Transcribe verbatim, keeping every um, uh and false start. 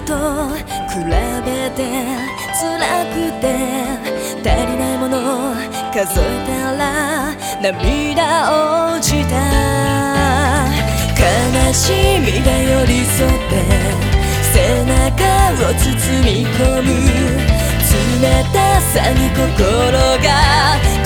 と比べて辛くて足りないもの数えたら涙落ちた。悲しみが寄り添って背中を包み込む冷たさに心が